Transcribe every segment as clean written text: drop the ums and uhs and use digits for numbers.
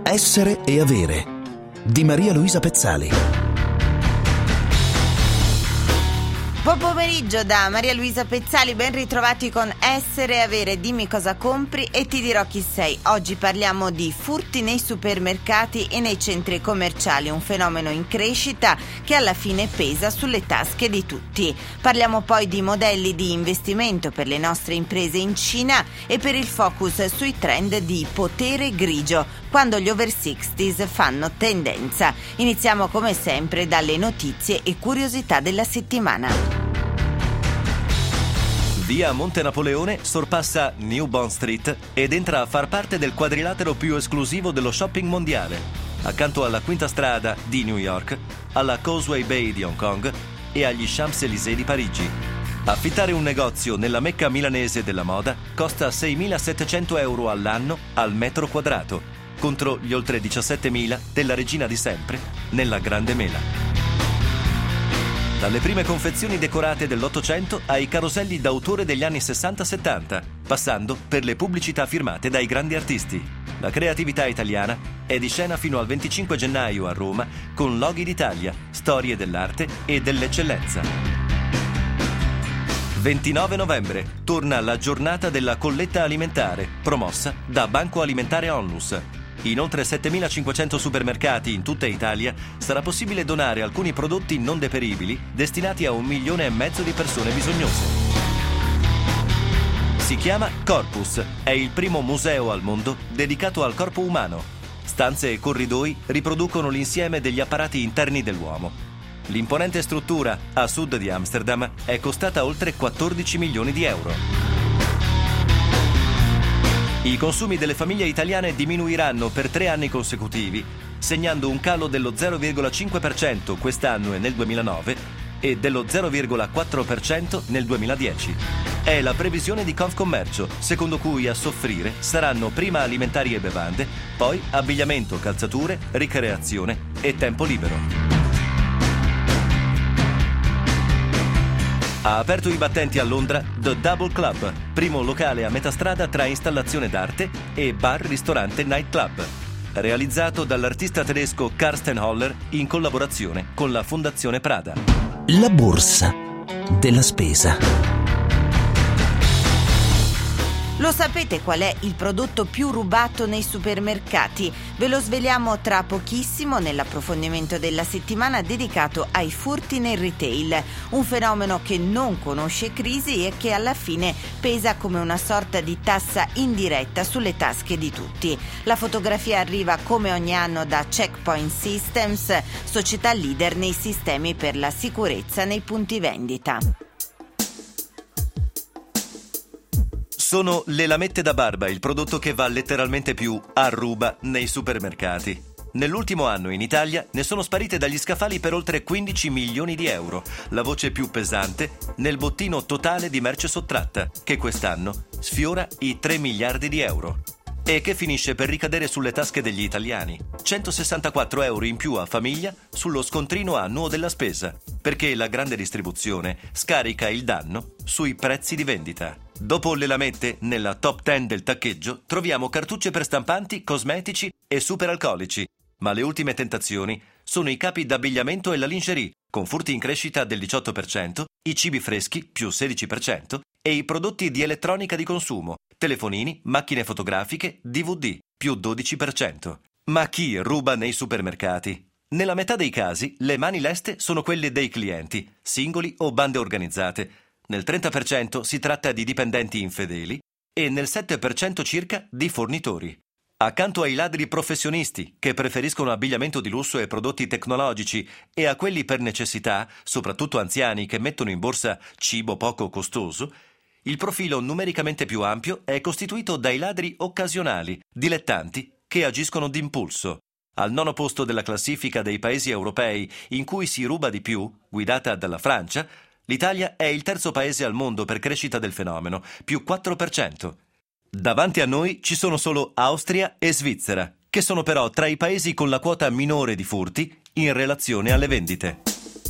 Essere e avere di Maria Luisa Pezzali. Buon pomeriggio da Maria Luisa Pezzali, ben ritrovati con Essere e Avere, dimmi cosa compri e ti dirò chi sei. Oggi parliamo di furti nei supermercati e nei centri commerciali, un fenomeno in crescita che alla fine pesa sulle tasche di tutti. Parliamo poi di modelli di investimento per le nostre imprese in Cina e per il focus sui trend di potere grigio, quando gli over 60s fanno tendenza. Iniziamo come sempre dalle notizie e curiosità della settimana. Via Monte Napoleone sorpassa New Bond Street ed entra a far parte del quadrilatero più esclusivo dello shopping mondiale, accanto alla Quinta Strada di New York, alla Causeway Bay di Hong Kong e agli Champs-Élysées di Parigi. Affittare un negozio nella Mecca milanese della moda costa 6.700 euro all'anno al metro quadrato, contro gli oltre 17.000 della regina di sempre nella Grande Mela. Dalle prime confezioni decorate dell'Ottocento ai caroselli d'autore degli anni 60-70, passando per le pubblicità firmate dai grandi artisti. La creatività italiana è di scena fino al 25 gennaio a Roma con Loghi d'Italia, storie dell'arte e dell'eccellenza. 29 novembre torna la giornata della colletta alimentare, promossa da Banco Alimentare Onlus. In oltre 7.500 supermercati in tutta Italia sarà possibile donare alcuni prodotti non deperibili destinati a 1,5 milioni di persone bisognose. Si chiama Corpus, è il primo museo al mondo dedicato al corpo umano. Stanze e corridoi riproducono l'insieme degli apparati interni dell'uomo. L'imponente struttura a sud di Amsterdam è costata oltre 14 milioni di euro. I consumi delle famiglie italiane diminuiranno per 3 anni consecutivi, segnando un calo dello 0,5% quest'anno e nel 2009 e dello 0,4% nel 2010. È la previsione di Confcommercio, secondo cui a soffrire saranno prima alimentari e bevande, poi abbigliamento, calzature, ricreazione e tempo libero. Ha aperto i battenti a Londra The Double Club, primo locale a metà strada tra installazione d'arte e bar-ristorante nightclub, realizzato dall'artista tedesco Karsten Holler in collaborazione con la Fondazione Prada. La borsa della spesa. Lo sapete qual è il prodotto più rubato nei supermercati? Ve lo sveliamo tra pochissimo nell'approfondimento della settimana dedicato ai furti nel retail, un fenomeno che non conosce crisi e che alla fine pesa come una sorta di tassa indiretta sulle tasche di tutti. La fotografia arriva come ogni anno da Checkpoint Systems, società leader nei sistemi per la sicurezza nei punti vendita. Sono le lamette da barba il prodotto che va letteralmente più a ruba nei supermercati. Nell'ultimo anno in Italia ne sono sparite dagli scaffali per oltre 15 milioni di euro, la voce più pesante nel bottino totale di merce sottratta, che quest'anno sfiora i 3 miliardi di euro. E che finisce per ricadere sulle tasche degli italiani. 164 euro in più a famiglia sullo scontrino annuo della spesa, perché la grande distribuzione scarica il danno sui prezzi di vendita. Dopo le lamette, nella top 10 del taccheggio troviamo cartucce per stampanti, cosmetici e superalcolici, ma le ultime tentazioni sono i capi d'abbigliamento e la lingerie, con furti in crescita del 18%, i cibi freschi più 16% e i prodotti di elettronica di consumo, telefonini, macchine fotografiche, DVD più 12%. Ma chi ruba nei supermercati? Nella metà dei casi le mani leste sono quelle dei clienti, singoli o bande organizzate. Nel 30% si tratta di dipendenti infedeli e nel 7% circa di fornitori. Accanto ai ladri professionisti che preferiscono abbigliamento di lusso e prodotti tecnologici e a quelli per necessità, soprattutto anziani che mettono in borsa cibo poco costoso, il profilo numericamente più ampio è costituito dai ladri occasionali, dilettanti, che agiscono d'impulso. Al 9° posto della classifica dei paesi europei in cui si ruba di più, guidata dalla Francia, l'Italia è il 3° paese al mondo per crescita del fenomeno, più 4%. Davanti a noi ci sono solo Austria e Svizzera, che sono però tra i paesi con la quota minore di furti in relazione alle vendite.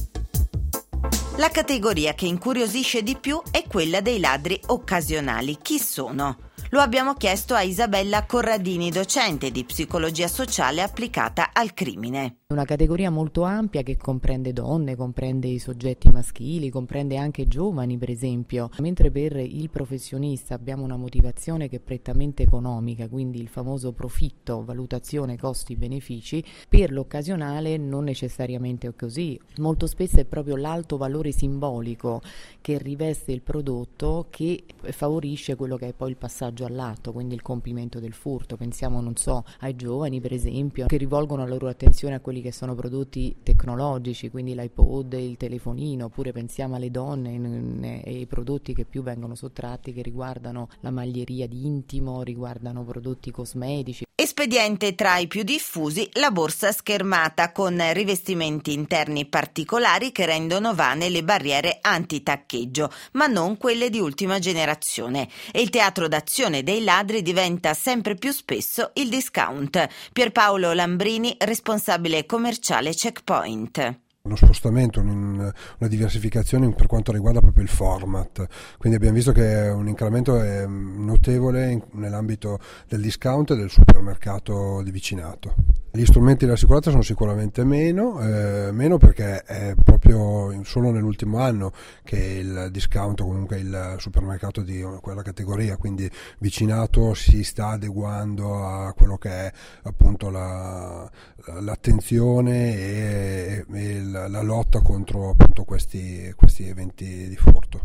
La categoria che incuriosisce di più è quella dei ladri occasionali. Chi sono? Lo abbiamo chiesto a Isabella Corradini, docente di psicologia sociale applicata al crimine. Una categoria molto ampia che comprende donne, comprende i soggetti maschili, comprende anche giovani per esempio, mentre per il professionista abbiamo una motivazione che è prettamente economica, quindi il famoso profitto, valutazione costi-benefici, per l'occasionale non necessariamente è così. Molto spesso è proprio l'alto valore simbolico che riveste il prodotto che favorisce quello che è poi il passaggio all'atto, quindi il compimento del furto. Pensiamo, non so, ai giovani per esempio, che rivolgono la loro attenzione a quelli che sono prodotti tecnologici, quindi l'iPod, il telefonino, oppure pensiamo alle donne e i prodotti che più vengono sottratti, che riguardano la maglieria di intimo, riguardano prodotti cosmetici. Espediente tra i più diffusi la borsa schermata con rivestimenti interni particolari che rendono vane le barriere antitaccheggio, ma non quelle di ultima generazione. E il teatro d'azione dei ladri diventa sempre più spesso il discount. Pierpaolo Lambrini, responsabile commerciale Checkpoint. Uno spostamento, una diversificazione per quanto riguarda proprio il format, quindi abbiamo visto che un incremento notevole nell'ambito del discount e del supermercato di vicinato. Gli strumenti della sicurezza sono sicuramente meno perché è proprio solo nell'ultimo anno che il discount, comunque il supermercato di quella categoria, quindi vicinato, si sta adeguando a quello che è appunto l'attenzione e la lotta contro appunto questi eventi di furto.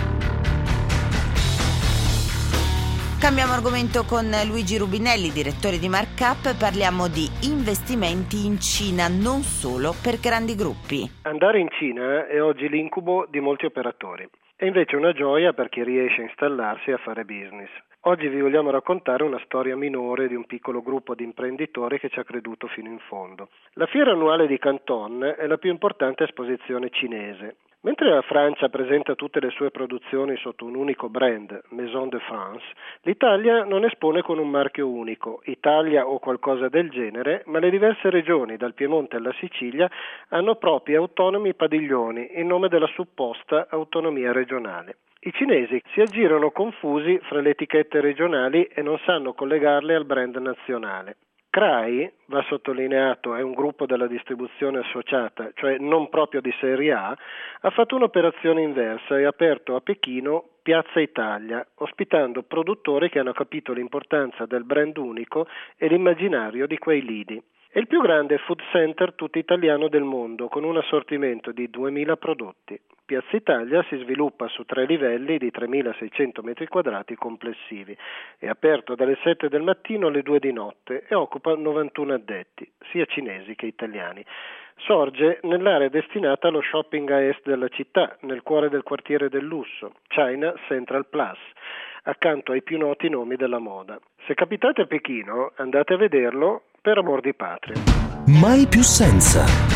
Cambiamo argomento con Luigi Rubinelli, direttore di Markup. Parliamo di investimenti in Cina, non solo per grandi gruppi. Andare in Cina è oggi l'incubo di molti operatori. È invece una gioia per chi riesce a installarsi e a fare business. Oggi vi vogliamo raccontare una storia minore di un piccolo gruppo di imprenditori che ci ha creduto fino in fondo. La fiera annuale di Canton è la più importante esposizione cinese. Mentre la Francia presenta tutte le sue produzioni sotto un unico brand, Maison de France, l'Italia non espone con un marchio unico, Italia o qualcosa del genere, ma le diverse regioni, dal Piemonte alla Sicilia, hanno propri autonomi padiglioni in nome della supposta autonomia regionale. I cinesi si aggirano confusi fra le etichette regionali e non sanno collegarle al brand nazionale. CRAI, va sottolineato, è un gruppo della distribuzione associata, cioè non proprio di serie A, ha fatto un'operazione inversa e ha aperto a Pechino Piazza Italia, ospitando produttori che hanno capito l'importanza del brand unico e l'immaginario di quei lidi. È il più grande food center tutto italiano del mondo, con un assortimento di 2.000 prodotti. Piazza Italia si sviluppa su 3 livelli di 3.600 metri quadrati complessivi. È aperto dalle 7 del mattino alle 2 di notte e occupa 91 addetti, sia cinesi che italiani. Sorge nell'area destinata allo shopping a est della città, nel cuore del quartiere del lusso, China Central Plus, accanto ai più noti nomi della moda. Se capitate a Pechino, andate a vederlo per amor di patria. Mai più senza.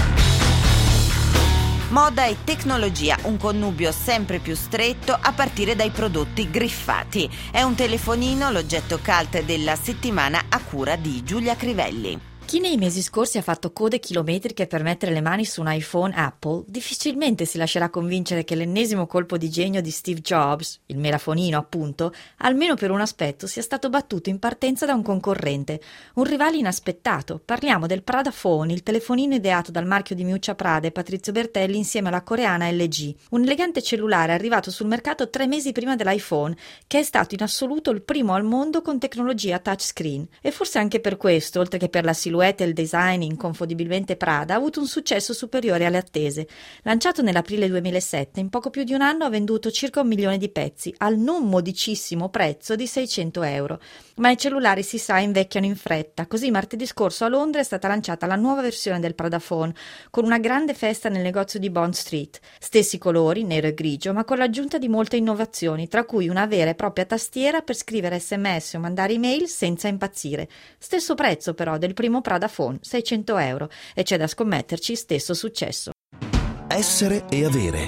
Moda e tecnologia, un connubio sempre più stretto a partire dai prodotti griffati. È un telefonino l'oggetto cult della settimana a cura di Giulia Crivelli. Chi nei mesi scorsi ha fatto code chilometriche per mettere le mani su un iPhone Apple difficilmente si lascerà convincere che l'ennesimo colpo di genio di Steve Jobs, il melafonino appunto, almeno per un aspetto sia stato battuto in partenza da un concorrente, un rivale inaspettato. Parliamo del Prada Phone, il telefonino ideato dal marchio di Miuccia Prada e Patrizio Bertelli insieme alla coreana LG, un elegante cellulare arrivato sul mercato 3 mesi prima dell'iPhone, che è stato in assoluto il primo al mondo con tecnologia touchscreen. E forse anche per questo, oltre che per la silhouette e il design inconfondibilmente Prada, ha avuto un successo superiore alle attese. Lanciato nell'aprile 2007, in poco più di un anno ha venduto circa 1 milione di pezzi, al non modicissimo prezzo di 600 euro. Ma i cellulari, si sa, invecchiano in fretta. Così martedì scorso a Londra è stata lanciata la nuova versione del Prada Phone, con una grande festa nel negozio di Bond Street. Stessi colori, nero e grigio, ma con l'aggiunta di molte innovazioni, tra cui una vera e propria tastiera per scrivere SMS o mandare email senza impazzire. Stesso prezzo però del primo Prada Phone, 600 euro, e c'è da scommetterci stesso successo. Essere e avere.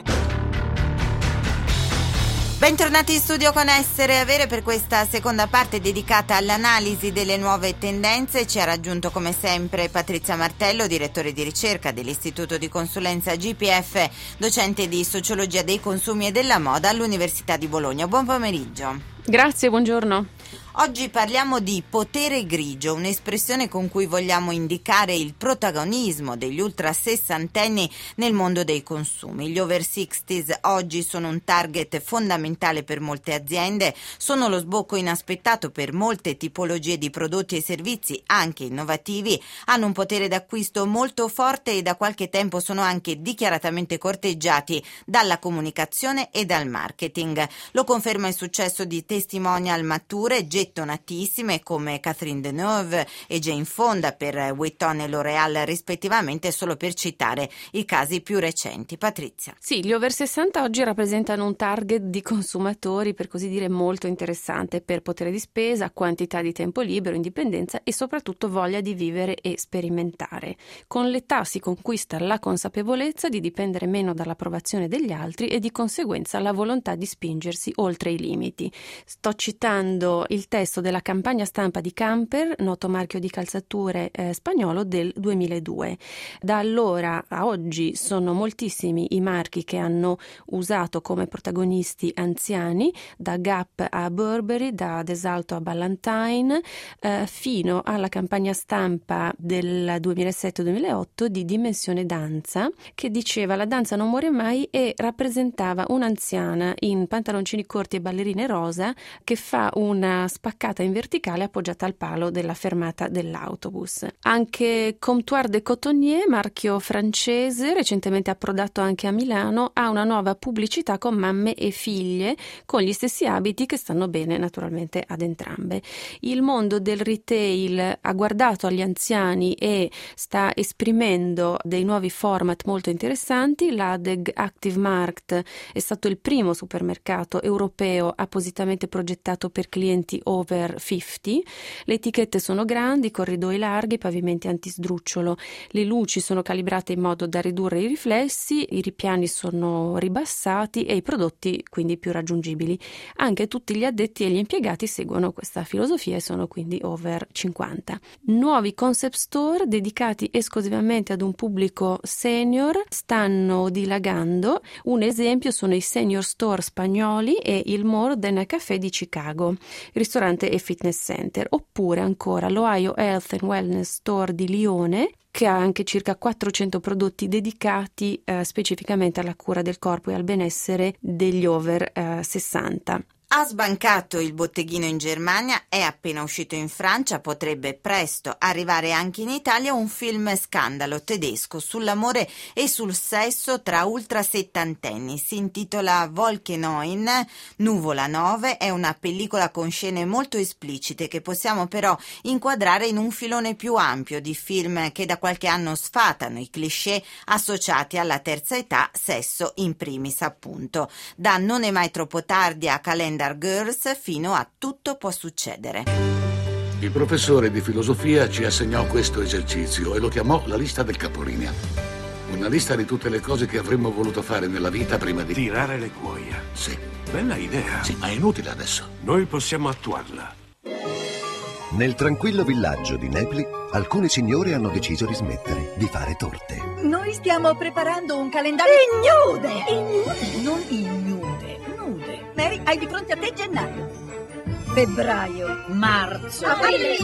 Bentornati in studio con Essere e Avere per questa seconda parte dedicata all'analisi delle nuove tendenze. Ci ha raggiunto come sempre Patrizia Martello, direttore di ricerca dell'Istituto di Consulenza GPF, docente di Sociologia dei Consumi e della Moda all'Università di Bologna. Buon pomeriggio. Grazie, buongiorno. Oggi parliamo di potere grigio, un'espressione con cui vogliamo indicare il protagonismo degli ultra sessantenni nel mondo dei consumi. Gli over 60s oggi sono un target fondamentale per molte aziende, sono lo sbocco inaspettato per molte tipologie di prodotti e servizi anche innovativi, hanno un potere d'acquisto molto forte e da qualche tempo sono anche dichiaratamente corteggiati dalla comunicazione e dal marketing. Lo conferma il successo di testimonial mature, gettonatissime come Catherine Deneuve e Jane Fonda per Vuitton e L'Oréal rispettivamente, solo per citare i casi più recenti. Patrizia. Sì, gli over 60 oggi rappresentano un target di consumatori, per così dire, molto interessante per potere di spesa, quantità di tempo libero, indipendenza e soprattutto voglia di vivere e sperimentare. Con l'età si conquista la consapevolezza di dipendere meno dall'approvazione degli altri e di conseguenza la volontà di spingersi oltre i limiti. Sto citando il testo della campagna stampa di Camper, noto marchio di calzature spagnolo, del 2002. Da allora a oggi sono moltissimi i marchi che hanno usato come protagonisti anziani, da Gap a Burberry, da Desalto a Ballantine, fino alla campagna stampa del 2007-2008 di Dimensione Danza, che diceva "la danza non muore mai" e rappresentava un'anziana in pantaloncini corti e ballerine rosa che fa una spaccata in verticale appoggiata al palo della fermata dell'autobus. Anche Comptoir de Cotonnier, marchio francese, recentemente approdato anche a Milano, ha una nuova pubblicità con mamme e figlie con gli stessi abiti che stanno bene naturalmente ad entrambe. Il mondo del retail ha guardato agli anziani e sta esprimendo dei nuovi format molto interessanti. L'Adeg Active Markt è stato il primo supermercato europeo appositamente progettato per clienti over 50. Le etichette sono grandi, corridoi larghi, pavimenti antisdrucciolo, le luci sono calibrate in modo da ridurre i riflessi, i ripiani sono ribassati e i prodotti quindi più raggiungibili. Anche tutti gli addetti e gli impiegati seguono questa filosofia e sono quindi over 50. Nuovi concept store dedicati esclusivamente ad un pubblico senior stanno dilagando. Un esempio sono i Senior Store spagnoli e il More Than Café di Chicago, ristorante e fitness center, oppure ancora l'Ohio Health and Wellness Store di Lione, che ha anche circa 400 prodotti dedicati specificamente alla cura del corpo e al benessere degli over 60. Ha sbancato il botteghino in Germania, è appena uscito in Francia, potrebbe presto arrivare anche in Italia un film scandalo tedesco sull'amore e sul sesso tra ultrasettantenni. Si intitola Wolke-9, Nuvola 9, è una pellicola con scene molto esplicite che possiamo però inquadrare in un filone più ampio di film che da qualche anno sfatano i cliché associati alla terza età, sesso in primis appunto. Da Non è mai troppo tardi a Calendar Girls fino a Tutto può succedere. Il professore di filosofia ci assegnò questo esercizio e lo chiamò la lista del capolinea. Una lista di tutte le cose che avremmo voluto fare nella vita prima di... Tirare le cuoia. Sì. Bella idea. Sì, ma è inutile adesso. Noi possiamo attuarla. Nel tranquillo villaggio di Nepli, alcune signore hanno deciso di smettere di fare torte. Noi stiamo preparando un calendario... Ignude! Non ignude, nude. Mary, hai di fronte a te gennaio, febbraio, marzo, aprile.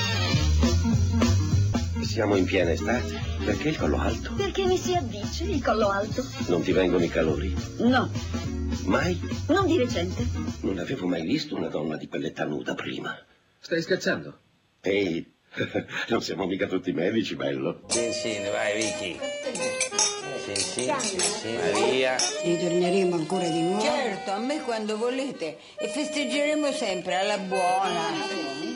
Siamo in piena estate. Perché il collo alto? Perché mi si addice il collo alto. Non ti vengono i calori? No. Mai? Non di recente. Non avevo mai visto una donna di pelletta nuda prima. Stai scherzando? Ehi, non siamo mica tutti medici, bello. Sì, vai Vicky. Sì, Maria. Ritorneremo ancora di nuovo? Certo, a me quando volete. E festeggeremo sempre alla buona.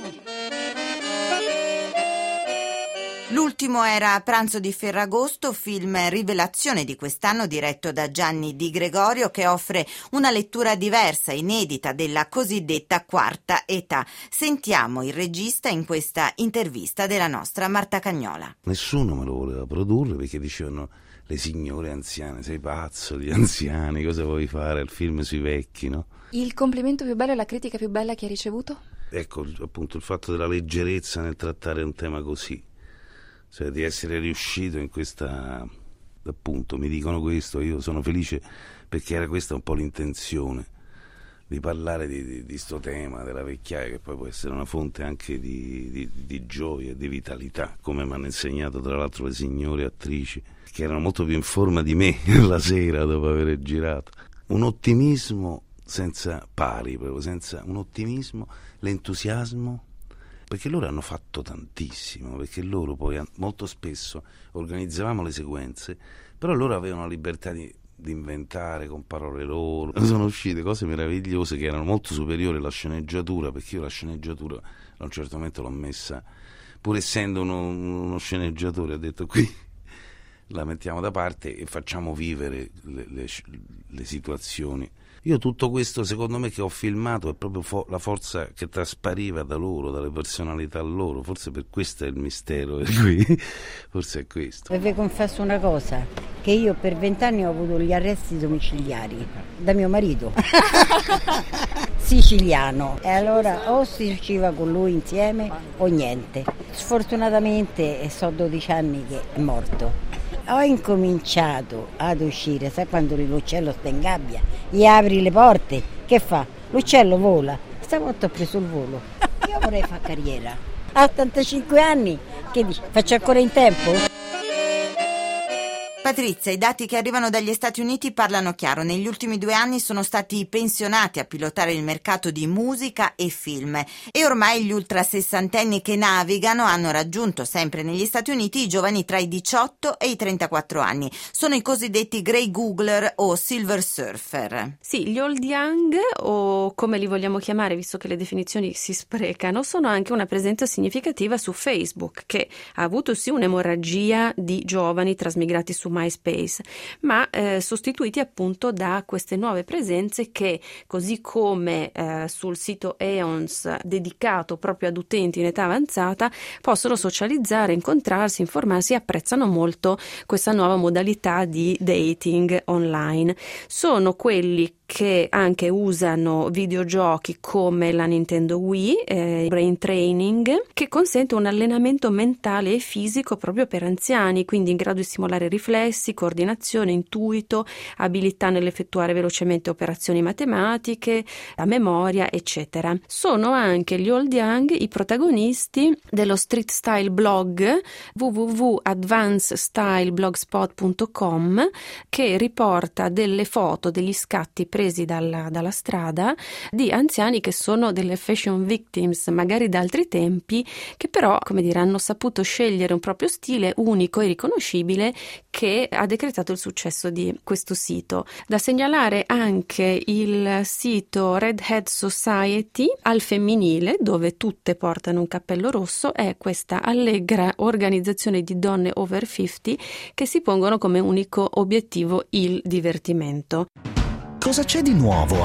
L'ultimo era Pranzo di Ferragosto, film rivelazione di quest'anno diretto da Gianni Di Gregorio, che offre una lettura diversa, inedita della cosiddetta quarta età. Sentiamo il regista in questa intervista della nostra Marta Cagnola. Nessuno me lo voleva produrre perché dicevano: le signore anziane, sei pazzo, gli anziani, cosa vuoi fare? Il film sui vecchi, no? Il complimento più bello e la critica più bella che hai ricevuto? Ecco, appunto, il fatto della leggerezza nel trattare un tema così. Cioè di essere riuscito in questa, appunto, mi dicono questo, io sono felice perché era questa un po' l'intenzione, di parlare di sto tema della vecchiaia, che poi può essere una fonte anche di gioia, di vitalità, come mi hanno insegnato tra l'altro le signore attrici, che erano molto più in forma di me la sera dopo aver girato. Un ottimismo senza pari, proprio senza un ottimismo, l'entusiasmo, perché loro hanno fatto tantissimo, perché loro poi molto spesso organizzavamo le sequenze, però loro avevano la libertà di inventare con parole loro. Sono uscite cose meravigliose che erano molto superiori alla sceneggiatura, perché io la sceneggiatura a un certo momento l'ho messa, pur essendo uno sceneggiatore, ho detto qui la mettiamo da parte e facciamo vivere le situazioni. Io tutto questo, secondo me, che ho filmato è proprio la forza che traspariva da loro, dalle personalità loro, forse per questo è il mistero qui, forse è questo. E vi confesso una cosa, che io per 20 anni ho avuto gli arresti domiciliari da mio marito siciliano, e allora o si usciva con lui insieme o niente. Sfortunatamente so 12 anni che è morto. Ho incominciato ad uscire, sai quando l'uccello sta in gabbia, gli apri le porte, che fa? L'uccello vola, stavolta ho preso il volo. Io vorrei fare carriera, a 85 anni, che dici, faccio ancora in tempo? Patrizia, i dati che arrivano dagli Stati Uniti parlano chiaro. Negli ultimi 2 anni sono stati i pensionati a pilotare il mercato di musica e film, e ormai gli ultra sessantenni che navigano hanno raggiunto sempre negli Stati Uniti i giovani tra i 18 e i 34 anni. Sono i cosiddetti Grey Googler o Silver Surfer. Sì, gli old young, o come li vogliamo chiamare visto che le definizioni si sprecano, sono anche una presenza significativa su Facebook, che ha avuto sì un'emorragia di giovani trasmigrati su MySpace, ma sostituiti appunto da queste nuove presenze che, così come sul sito Aeons dedicato proprio ad utenti in età avanzata, possono socializzare, incontrarsi, informarsi e apprezzano molto questa nuova modalità di dating online. Sono quelli che anche usano videogiochi come la Nintendo Wii, Brain Training, che consente un allenamento mentale e fisico proprio per anziani, quindi in grado di stimolare riflessi, coordinazione, intuito, abilità nell'effettuare velocemente operazioni matematiche, la memoria, eccetera. Sono anche gli old young i protagonisti dello street style blog www.advancedstyleblogspot.com, che riporta delle foto, degli scatti presi dalla strada di anziani che sono delle fashion victims, magari da altri tempi, che però, come dire, hanno saputo scegliere un proprio stile unico e riconoscibile che ha decretato il successo di questo sito. Da segnalare anche il sito Redhead Society al femminile, dove tutte portano un cappello rosso. È questa allegra organizzazione di donne over 50 che si pongono come unico obiettivo il divertimento. Cosa c'è di nuovo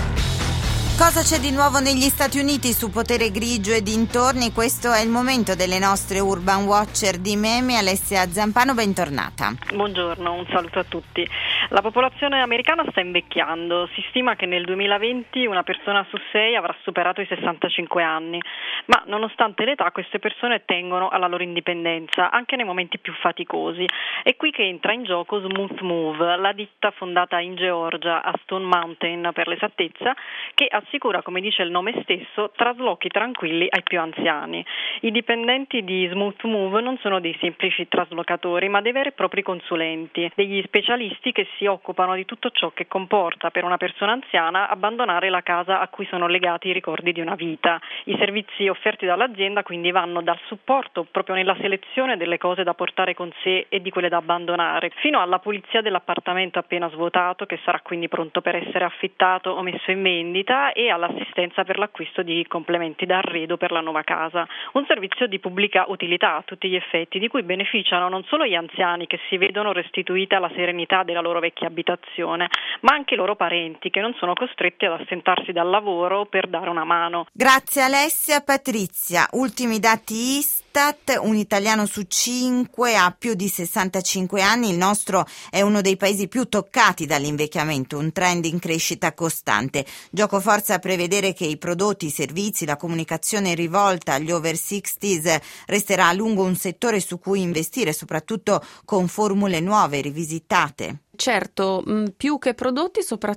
Cosa c'è di nuovo negli Stati Uniti su Potere Grigio e dintorni? Questo è il momento delle nostre Urban Watcher di meme. Alessia Zampano, bentornata. Buongiorno, un saluto a tutti. La popolazione americana sta invecchiando. Si stima che nel 2020 una persona su 6 avrà superato i 65 anni, ma nonostante l'età queste persone tengono alla loro indipendenza anche nei momenti più faticosi. È qui che entra in gioco Smooth Move, la ditta fondata in Georgia, a Stone Mountain per l'esattezza, che assicura, come dice il nome stesso, traslochi tranquilli ai più anziani. I dipendenti di Smooth Move non sono dei semplici traslocatori, ma dei veri e propri consulenti, degli specialisti che si occupano di tutto ciò che comporta per una persona anziana abbandonare la casa a cui sono legati i ricordi di una vita. I servizi offerti dall'azienda quindi vanno dal supporto proprio nella selezione delle cose da portare con sé e di quelle da abbandonare, fino alla pulizia dell'appartamento appena svuotato, che sarà quindi pronto per essere affittato o messo in vendita, e all'assistenza per l'acquisto di complementi d'arredo per la nuova casa. Un servizio di pubblica utilità a tutti gli effetti, di cui beneficiano non solo gli anziani, che si vedono restituita la serenità della loro vecchia abitazione, ma anche i loro parenti, che non sono costretti ad assentarsi dal lavoro per dare una mano. Grazie Alessia. Patrizia, ultimi dati Istat: un italiano su 5 ha più di 65 anni. Il nostro è uno dei paesi più toccati dall'invecchiamento, un trend in crescita costante. Gioco forza a prevedere che i prodotti, i servizi, la comunicazione rivolta agli over 60s resterà a lungo un settore su cui investire, soprattutto con formule nuove, rivisitate. Certo, più che prodotti, soprattutto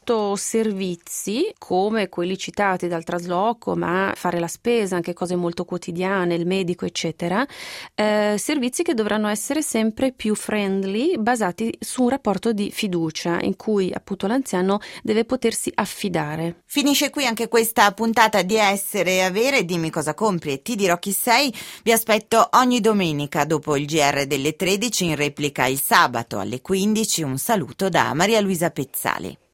soprattutto servizi come quelli citati dal trasloco, ma fare la spesa, anche cose molto quotidiane, il medico eccetera, servizi che dovranno essere sempre più friendly, basati su un rapporto di fiducia in cui appunto l'anziano deve potersi affidare. Finisce qui anche questa puntata di Essere e Avere. Dimmi cosa compri e ti dirò chi sei. Vi aspetto ogni domenica dopo il GR delle 13, in replica il sabato alle 15. Un saluto da Maria Luisa Pezzali.